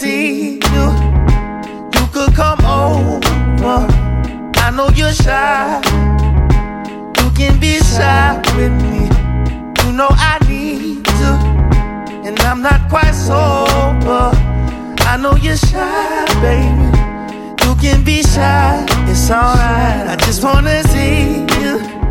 see you. You could come over. I know you're shy. You can be shy with me. You know I need you, and I'm not quite sober. I know you're shy, baby. You can be shy, it's alright. I just wanna see you.